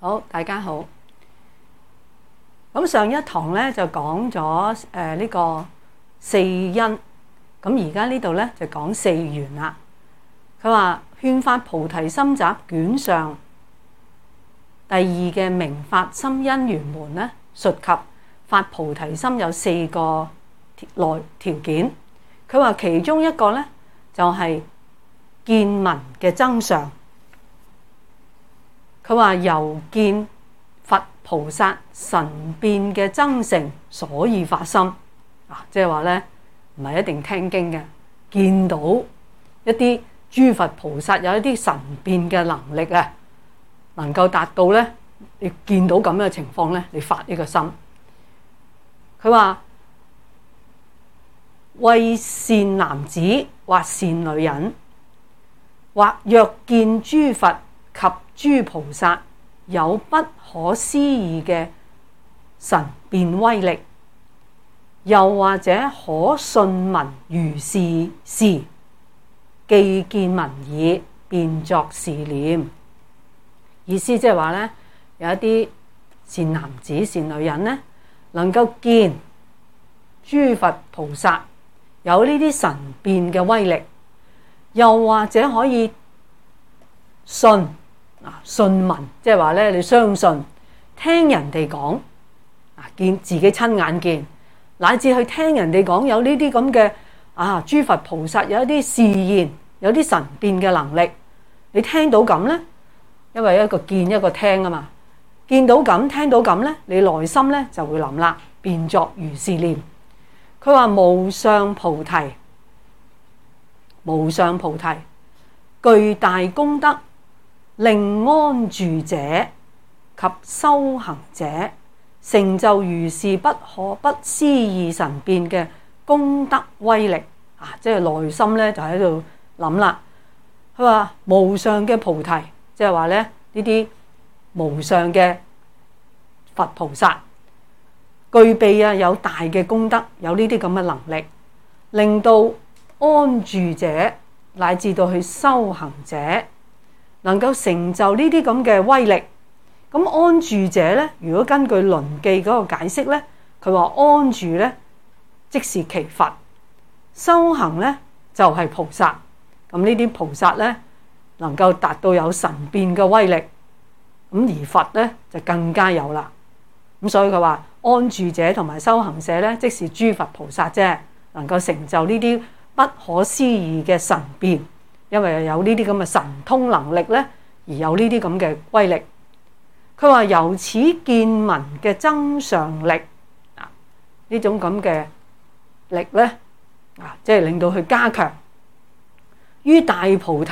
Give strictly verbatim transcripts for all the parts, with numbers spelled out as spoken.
好，大家好。咁上一堂咧就講咗誒呢個四因，咁而家呢度咧就講四緣啦。佢話勸發菩提心集卷上第二嘅明發心因緣門咧，述及發菩提心有四個內條件。佢話其中一個咧就係、是、見聞嘅增上。佢話由見佛菩薩神變嘅增成，所以發心啊，即係話咧唔係一定聽經嘅，見到一啲諸佛菩薩有一啲神變嘅能力啊，能夠達到咧，你見到咁樣嘅情況咧，你發呢個心。佢話為善男子或善女人，或若見諸佛及諸菩薩有不可思議嘅神變威力，又或者可信聞如是事，既見聞已，便作是念。意思即係話咧，有一啲善男子善女人咧，能夠見諸佛菩薩有呢啲神變嘅威力，又或者可以信啊，信聞，即係話咧，你相信聽人哋講啊，見自己親眼見，乃至去聽人哋講有呢啲咁嘅啊，諸佛菩薩有一啲示現，有啲神變嘅能力，你聽到咁咧，因為一個見一個聽啊嘛，見到咁聽到咁咧，你內心咧就會諗啦，便作如是念。佢話無上菩提，無上菩提具大功德，令安住者及修行者成就如是不可不思議神變嘅功德威力啊！即係內心咧就喺度諗啦。佢話無上嘅菩提，即係話咧呢啲無上嘅佛菩薩具備啊有大嘅功德，有呢啲咁嘅能力，令到安住者乃至到去修行者能夠成就呢啲咁嘅威力。咁安住者咧，如果根據輪記嗰個解釋咧，佢話安住咧即是其佛，修行咧就係菩薩。咁呢啲菩薩咧能夠達到有神變嘅威力，咁而佛咧就更加有啦。咁所以佢話安住者同埋修行者咧，即是諸佛菩薩啫，能夠成就呢啲不可思議嘅神變。因為有呢啲咁嘅神通能力咧，而有呢啲咁嘅威力。佢話由此見聞嘅增上力啊，呢種咁嘅力咧啊，即係令到佢加強於大菩提，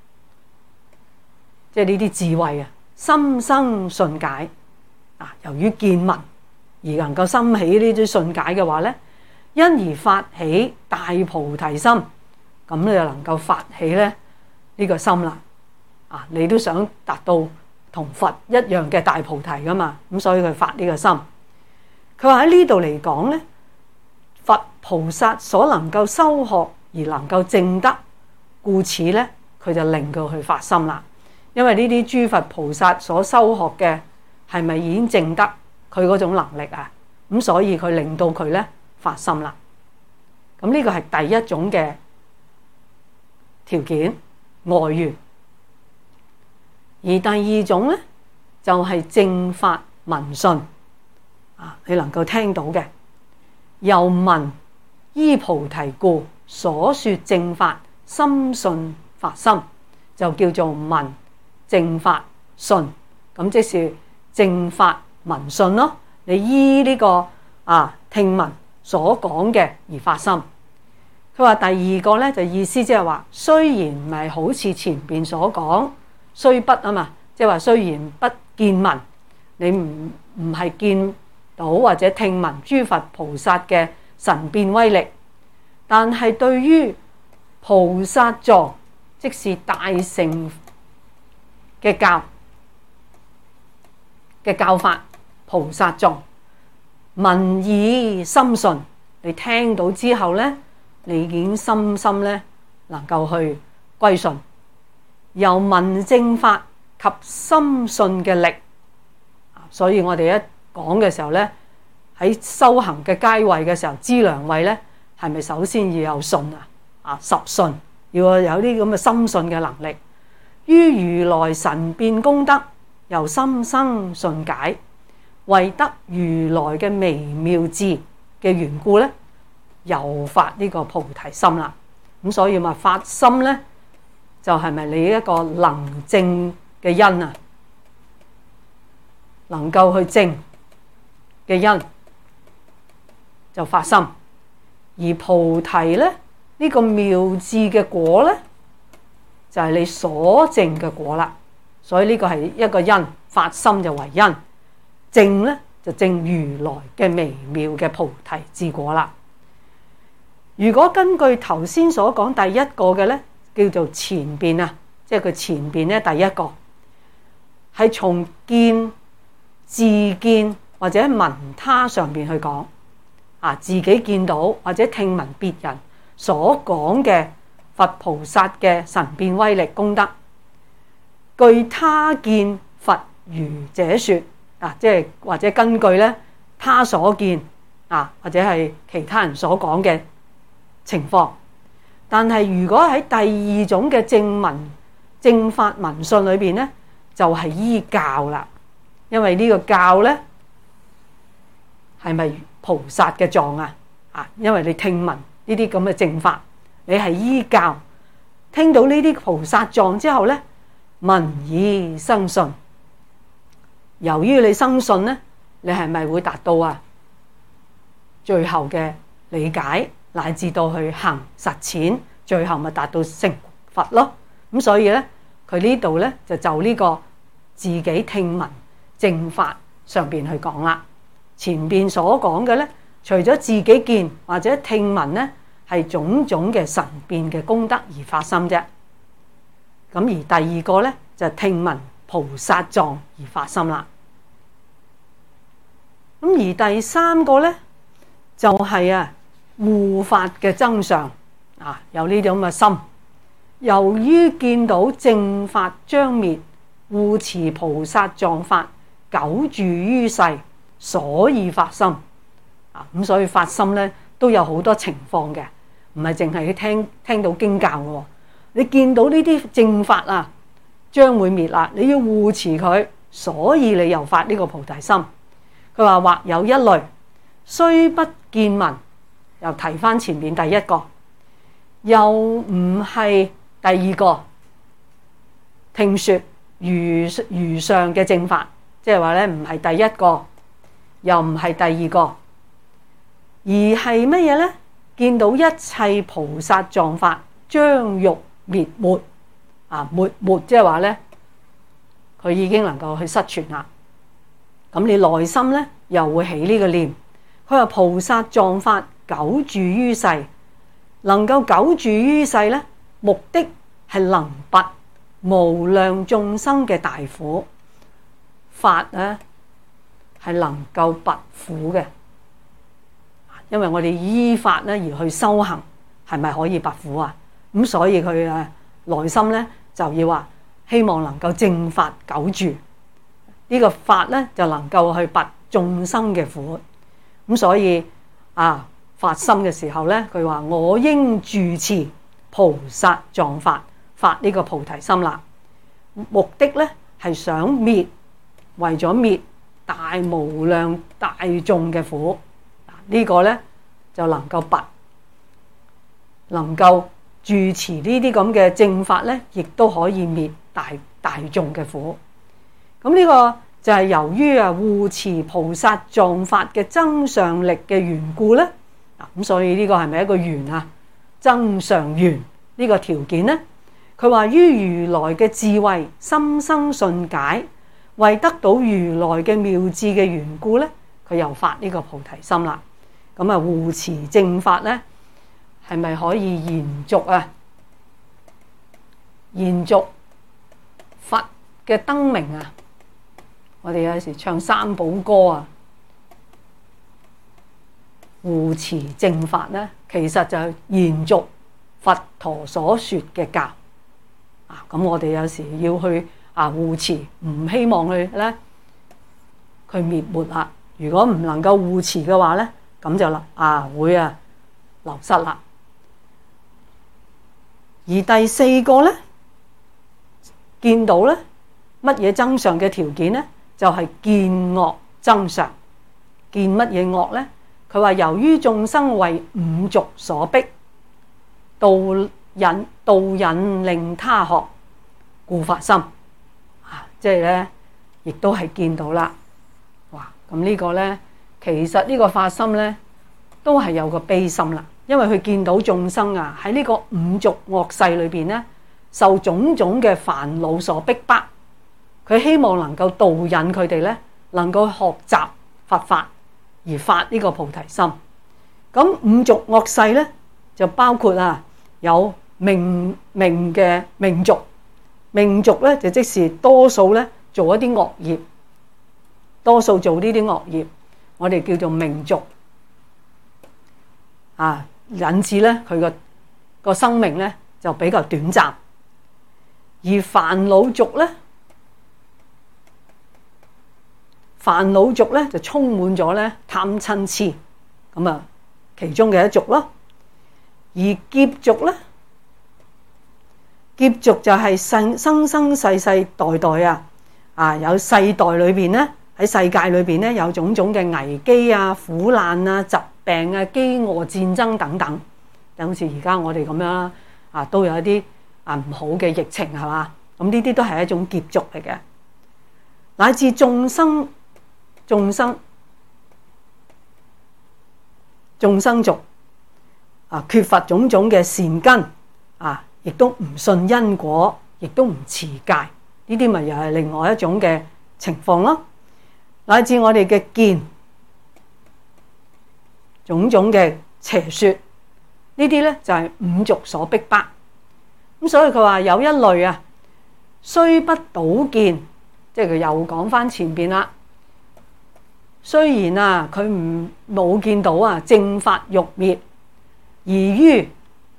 即係呢啲智慧啊，心生信解啊。由於見聞而能夠生起呢啲信解嘅話咧，因而發起大菩提心。咁你就能夠發起咧呢個心啦，啊，你都想達到同佛一樣嘅大菩提噶嘛，咁所以佢發呢個心。佢話喺呢度嚟講咧，佛菩薩所能夠修學而能夠證得，故此咧佢就令到佢發心啦。因為呢啲諸佛菩薩所修學嘅係咪已經證得佢嗰種能力啊？咁所以佢令到佢咧發心啦。咁呢個係第一種嘅條件外緣，而第二種咧就係、是、正法聞信啊，你能夠聽到嘅，又聞依菩提故所說正法，深信發心，就叫做聞正法信。咁即是正法聞信咯，你依呢、這個啊聽聞所講嘅而發心。佢話第二個咧就意思即係話，雖然唔係好似前邊所講，雖不啊嘛，即係話雖然不見聞，你唔唔係見到或者聽聞諸佛菩薩嘅神變威力，但係對於菩薩藏，即是大乘嘅教嘅教法，菩薩藏聞已深信，你聽到之後咧，你已經深深咧能夠去歸順，由聞正法及深信嘅力所以我哋一講嘅時候咧，喺修行嘅階位嘅時候，資糧位咧係咪首先要有信啊？啊，十信要有啲咁嘅深信嘅能力，於如來神變功德，由心生信解，為得如來嘅微妙智嘅緣故咧，又發呢個菩提心啦。咁所以咪發心咧，就係咪你一個能證嘅因啊？能夠去證嘅因就發心，而菩提咧呢個妙智嘅果咧，就係你所證嘅果啦。所以呢個係一個因，發心就為因，證咧就證如來嘅微妙嘅菩提智果啦。如果根據頭先所講第一個嘅咧，叫做前邊啊，即係佢前邊咧第一個係從見、自見或者聞他上邊去講啊，自己見到或者聽聞別人所講嘅佛菩薩嘅神變威力功德，據他見佛如者說啊，即係或者根據咧他所見啊，或者係其他人所講嘅情況。但係如果喺第二種嘅正文正法文信裏邊咧，就係依教啦。因為呢個教咧係咪菩薩嘅狀啊？啊，因為你聽聞呢啲咁嘅正法，你係依教聽到呢啲菩薩狀之後咧，聞已生信。由於你生信咧，你係咪會達到啊最後嘅理解，乃至到去行實踐，最後咪達到成佛咯？咁所以咧，佢呢度咧就就呢個自己聽聞正法上邊去講啦。前邊所講嘅咧，除咗自己見或者聽聞咧，係種種嘅神變嘅功德而發心啫。咁而第二個咧就聽聞菩薩狀而發心啦。咁而第三個咧就係啊護法嘅增上啊，有呢種嘅心。由於見到正法將滅，護持菩薩狀法久住於世，所以發心啊。咁所以發心咧都有好多情況嘅，唔係淨係聽聽到經教嘅。你見到呢啲正法啊將會滅啦，你要護持佢，所以你又發呢個菩提心。佢話或有一類雖不見聞，又提翻前面第一個，又唔係第二個聽說如如上嘅正法，即係話咧唔係第一個，又唔係第二個，而係乜嘢咧？見到一切菩薩狀法將欲滅沒啊，沒沒即係話咧，佢已經能夠去失傳啦。咁你內心咧又會起呢個念，佢話菩薩狀法久住於世，能夠久住於世咧，目的係能拔無量眾生嘅大苦。法咧係能夠拔苦嘅，因為我哋依法咧而去修行，係咪可以拔苦啊？咁所以佢誒內心咧就要話希望能夠正法久住，呢個法咧就能夠去拔眾生嘅苦。咁所以啊發心嘅時候咧，佢話我應住持菩薩狀法，發呢個菩提心啦。目的咧係想滅，為咗滅大無量大眾嘅苦，呢個咧就能夠拔，能夠住持呢啲咁嘅正法咧，亦都可以滅大大眾嘅苦。咁呢個就係由於啊護持菩薩狀法嘅增上力嘅緣故咧，咁所以呢個係咪一個緣啊？增上緣呢個條件咧，佢話於如來嘅智慧心生信解，為得到如來嘅妙智嘅緣故咧，佢又發呢個菩提心啦。咁啊護持正法咧，係咪可以延續啊？延續佛嘅燈明啊！我哋有時唱三寶歌啊，護持正法咧，其實就係延續佛陀所說嘅教啊。咁我哋有時要去啊護持，唔希望去咧佢滅沒啦。如果唔能夠護持嘅話咧，咁就啦啊會啊流失啦。而第四個咧，見到咧乜嘢增上嘅條件咧，就係、是、見惡增上。見乜嘢惡咧？佢話由於眾生為五濁所逼，導引導引令他學，故發心啊！即係咧，亦都係見到啦。哇！咁呢個咧，其實呢個發心咧，都係有個悲心啦。因為佢見到眾生啊，喺呢個五濁惡世裏邊咧，受種種嘅煩惱所逼迫，佢希望能夠導引佢哋咧，能夠學習佛法而發呢個菩提心。咁五濁惡世咧，就包括啊有命命嘅命濁，命濁咧就即是多數咧做一啲惡業，多數做呢啲惡業，我哋叫做命濁啊。引致咧佢個個生命咧就比較短暫，而煩惱濁咧，煩惱濁咧就充滿咗咧貪嗔痴，咁啊其中嘅一濁咯。而劫濁咧，劫濁就係生生生世世代代啊啊有世代裏邊咧喺世界裏邊咧有種種嘅危機啊、苦難啊、疾病啊、饑餓、戰爭等等，就好似而家我哋咁樣啦，啊都有一啲啊唔好嘅疫情係嘛，咁呢啲都係一種劫濁嚟嘅，乃至眾生眾生眾生濁啊，缺乏種種嘅善根啊，亦都唔信因果，亦都唔持戒，呢啲咪又係另外一種嘅情況咯。乃至我哋嘅見種種嘅邪說，呢啲咧就係五濁所逼迫。咁所以佢話有一類啊，雖不倒見，即係佢又講翻前邊啦。雖然啊，佢唔冇見到啊正法欲滅，而於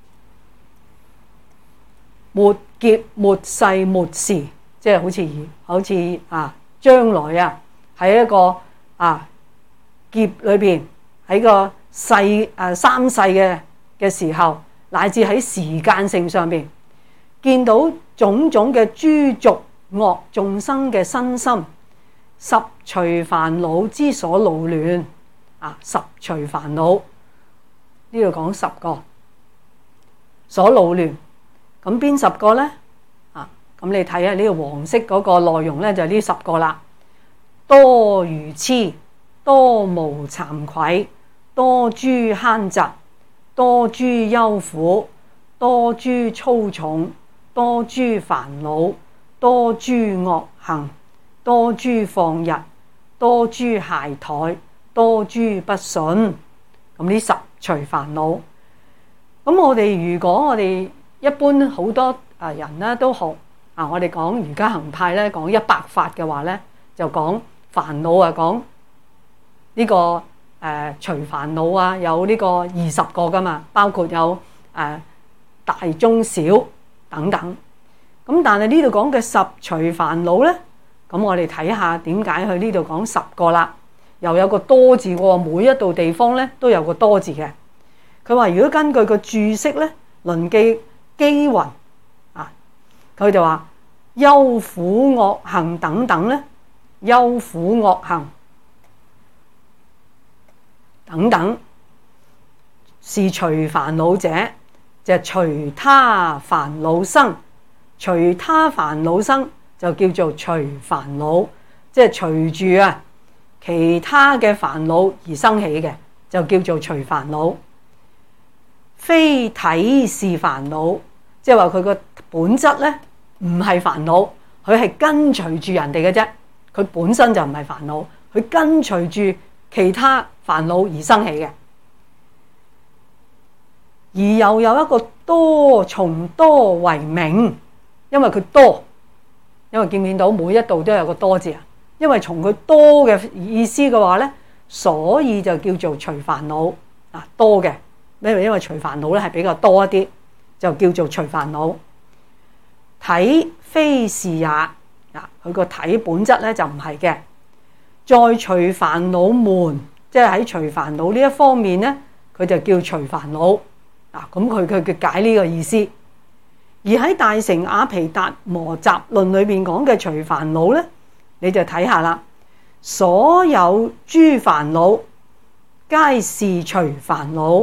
末劫末世末時，即係好似好似啊將來啊喺一個啊劫裏邊喺個世誒三世嘅嘅時候，乃至喺時間性上邊見到種種嘅諸濁惡眾生嘅身心，十隨煩惱之所惱亂啊！十隨煩惱呢度講十個所惱亂，咁邊十個咧？啊，咁你睇下呢個黃色嗰個內容咧，就係呢十個啦。多愚癡，多無慚愧，多諸慳嫉，多諸憂苦，多諸粗重，多諸煩惱，多諸惡行，多諸放逸，多諸懈怠，多諸不信。咁呢十隨煩惱。咁我哋如果我哋一般好多啊人咧都學啊，我哋講瑜伽行派咧講一百法嘅話咧，就講煩惱啊，講呢個誒隨煩惱啊，有呢個二十個噶嘛，包括有誒大中小等等。咁但係呢度講嘅十隨煩惱咧，咁我哋睇下點解佢呢度講十個啦，又有個多字喎，每一度地方咧都有個多字嘅。佢話如果根據個注釋咧，論記機云啊，佢就話憂苦惡行等等咧。憂苦惡行等等是隨煩惱者，就係隨他煩惱生，隨他煩惱生就叫做隨煩惱，即係隨住啊其他嘅煩惱而生起嘅，就叫做隨煩惱。非體是煩惱，即係話佢個本質咧唔係煩惱，佢係跟隨住人哋嘅啫。佢本身就唔係煩惱，佢跟隨住其他煩惱而生起嘅，而又有一個多從多為名，因為佢多，因為見唔見到每一度都有個多字啊？因為從佢多嘅意思嘅話咧，所以就叫做隨煩惱啊，多嘅，因為因為隨煩惱咧係比較多一啲，就叫做隨煩惱。體非是也。嗱，佢個體本質咧就唔係嘅， 在除煩惱門，即係喺除煩惱呢一方面咧，佢就叫除煩惱。嗱，咁佢佢嘅解呢個意思。而喺大乘阿毗達摩集論裏面講嘅除煩惱咧，你就睇下啦。所有諸煩惱皆是除煩惱，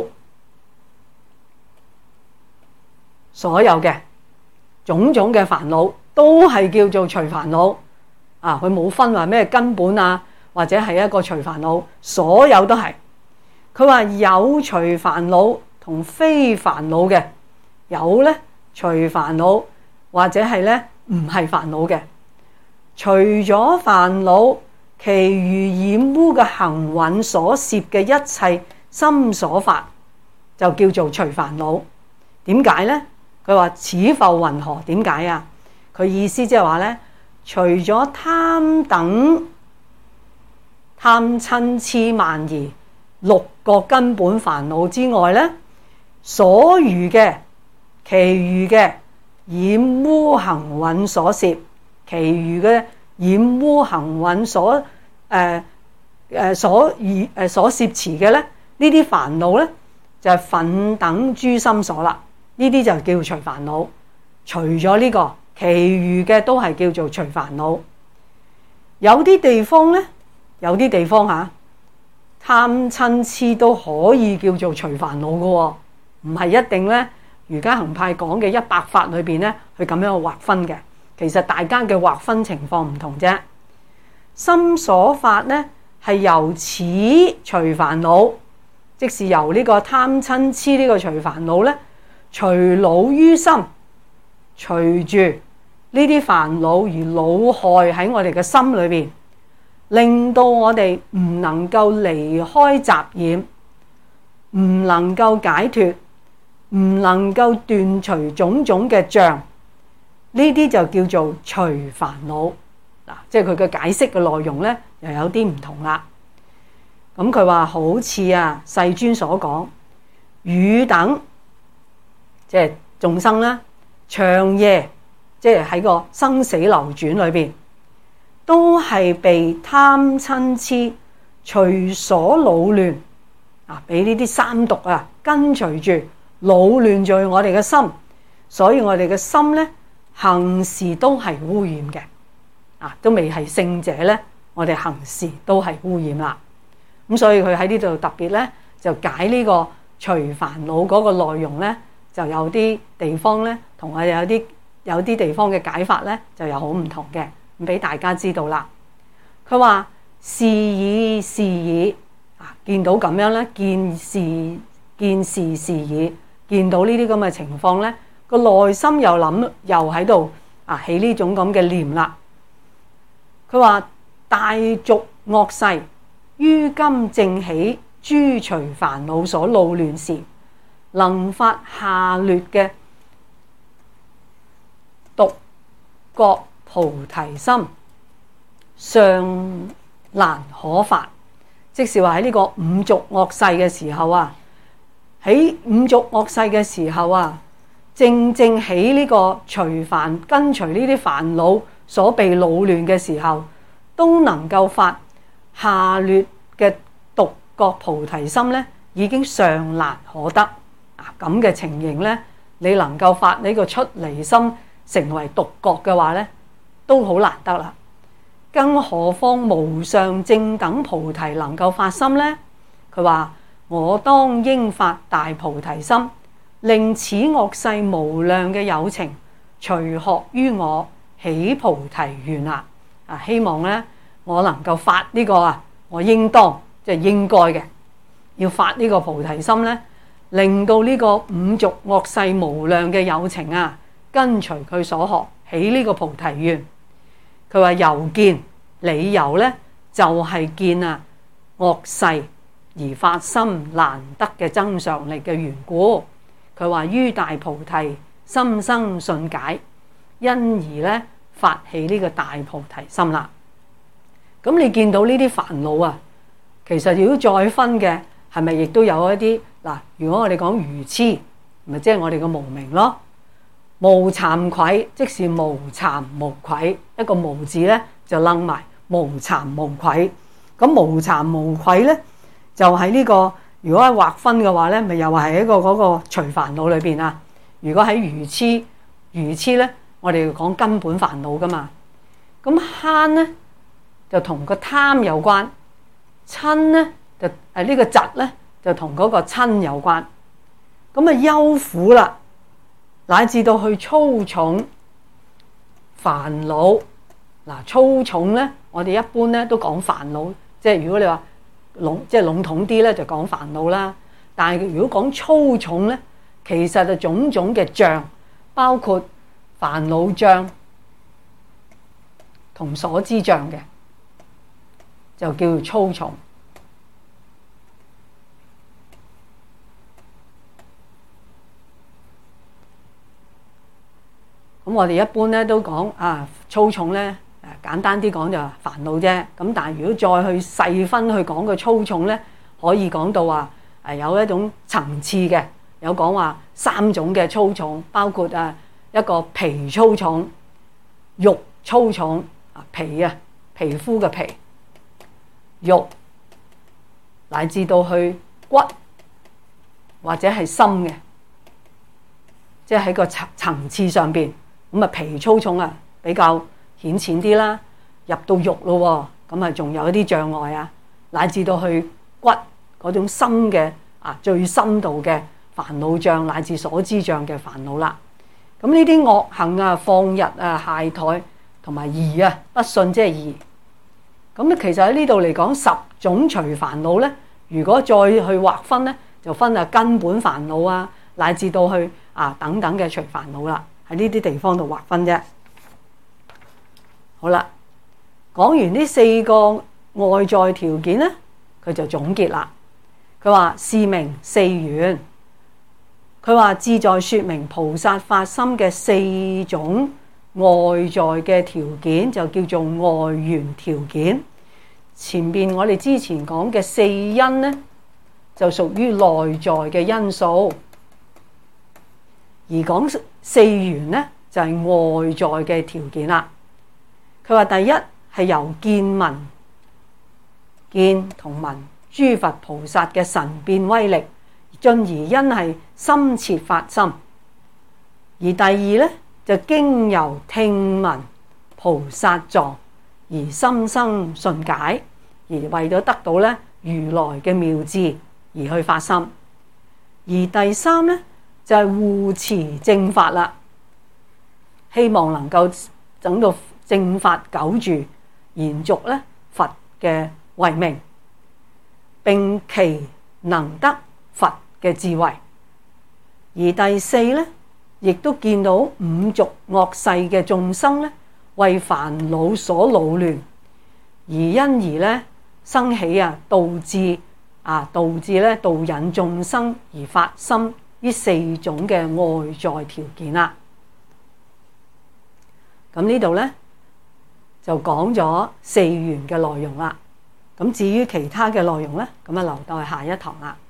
所有嘅種種嘅煩惱都係叫做除煩惱啊！佢冇分話咩根本啊，或者係一個除煩惱，所有都係。佢話有除煩惱同非煩惱嘅，有咧除煩惱或者係咧唔係煩惱嘅，除咗煩惱，其餘染污嘅行蘊所攝嘅一切心所法，就叫做除煩惱。點解呢？佢話此復云何？點解啊？佢意思即係話呢，除咗貪等貪嗔痴慢疑六個根本煩惱之外呢，所餘嘅其餘嘅染污行蘊所攝，其餘嘅染污行蘊所誒誒、呃呃、所以誒所攝持嘅咧，呢啲煩惱咧就係、是、忿等諸心所啦。呢啲就叫除煩惱。除咗呢、這個，其餘嘅都係叫做除煩惱。有啲地方咧，有啲地方嚇貪嗔痴都可以叫做除煩惱嘅喎，唔係一定咧。瑜伽行派講嘅一百法裏邊咧，佢咁樣去劃分嘅。其實大家嘅劃分情況唔同啫。心所法咧係由此除煩惱，即是由呢個貪嗔痴呢個除煩惱咧，除惱於心，隨住呢啲煩惱而惱害喺我哋嘅心裏邊，令到我哋唔能夠離開雜染，唔能夠解脫，唔能夠斷除種種嘅障。呢啲就叫做除煩惱嗱，即係佢嘅解釋嘅內容咧，又有啲唔同啦。咁佢話好似啊世尊所講，汝等即係眾生啦，長夜即係喺個生死流轉裏邊，都係被貪嗔痴隨所擾亂啊，俾呢啲三毒啊跟隨住擾亂住我哋嘅心，所以我哋嘅心咧，行事都係污染嘅，啊，都未係聖者咧，我哋行事都係污染啦。咁所以佢喺呢度特別咧，就解呢個除煩惱嗰個內容咧，就有啲地方咧，同我哋有啲有啲地方嘅解法咧，就有好唔同嘅，咁俾大家知道啦。佢話是已是已啊，見到咁樣咧，見是見是是已，見到呢啲咁嘅情況咧。個內心又諗，又喺度啊起呢種咁嘅念啦。佢話大濁惡世於今正起諸除煩惱所惱亂時，能發下劣嘅獨覺菩提心，尚難可發。即是話喺呢個五濁惡世嘅時候啊，喺五濁惡世嘅時候啊。正正喺呢個除煩跟隨呢啲煩惱所被擾亂嘅時候，都能夠發下劣嘅獨覺菩提心咧，已經尚難可得啊！咁嘅情形咧，你能夠發呢個出離心成為獨覺嘅話咧，都好難得啦。更何況無上正等菩提能夠發心咧？佢話我當應發大菩提心，令此惡世無量嘅有情隨學於我起菩提願啦！啊，希望咧我能夠發呢個啊，我應當即係應該嘅，要發呢個菩提心咧，令到呢個五濁惡世無量嘅有情啊，跟隨佢所學起呢個菩提願。佢話由見理由咧，就係見啊惡世而發心難得嘅增上力嘅緣故。佢話於大菩提心生信解，因而咧發起呢個大菩提心啦。咁你見到呢啲煩惱啊，其實如果再分嘅係咪亦都有一啲嗱？如果我哋講愚痴，咪即係我哋嘅無明咯。無慚愧，即是無慚無愧，一個無字咧就楞埋無慚無愧。 咁無慚無愧咧，就喺呢個如果係劃分嘅話咧，咪又係一個嗰個除煩惱裏邊啊。如果喺愚痴，愚痴咧，我哋講根本煩惱噶嘛。咁慳咧就同個貪有關，瞋咧就誒呢個嫉咧就同嗰個瞋有關。咁啊憂苦啦，乃至到去粗重煩惱。嗱，粗重咧，我哋一般咧都講煩惱，即係如果你話籠即係籠統啲咧，就講煩惱啦。但係如果講粗重咧，其實就種種嘅障，包括煩惱障同所知障嘅，就叫做粗重。咁我哋一般咧都講啊，粗重咧。簡單啲講就係煩惱啫，咁但係如果再去細分去講個粗重咧，可以講到話誒有一種層次嘅，有講話三種嘅粗重，包括啊一個皮粗重、肉粗重啊皮啊皮膚嘅皮、肉乃至到去骨或者係心嘅，即係喺個層層次上邊，咁啊皮粗重啊比較顯淺啲啦，入到肉咯，咁啊仲有一啲障礙啊，乃至到去骨嗰種深嘅啊最深度嘅煩惱障，乃至所知障嘅煩惱啦。咁呢啲惡行啊、放逸啊、懈怠同埋疑啊、不信即係疑。咁咧其實喺呢度嚟講十種除煩惱咧，如果再去劃分咧，就分啊根本煩惱啊，乃至到去啊等等嘅除煩惱啦，喺呢啲地方度劃分啫。好啦，講完呢四個外在條件咧，佢就總結啦。佢話是名四緣，佢話志在說明菩薩發心嘅四種外在嘅條件，就叫做外緣條件。前邊我哋之前講嘅四因咧，就屬於內在嘅因素，而講四緣咧就係外在嘅條件啦。佢話第一係由見聞，見同聞諸佛菩薩嘅神變威力，進而因係深切發心；而第二咧就經由聽聞菩薩狀而心生信解，而為咗得到咧如來嘅妙智而去發心；而第三咧就係護持正法啦，希望能夠整到正法久住，延續咧佛嘅慧命，並其能得佛嘅智慧。而第四咧，亦都見到五濁惡世嘅眾生咧，為煩惱所擾亂，而因而咧生起啊導致啊導致咧導引眾生而發心呢四種嘅外在條件啦。咁呢度咧就講咗四緣嘅內容啦。咁至於其他嘅內容咧，咁啊留待下一堂啦。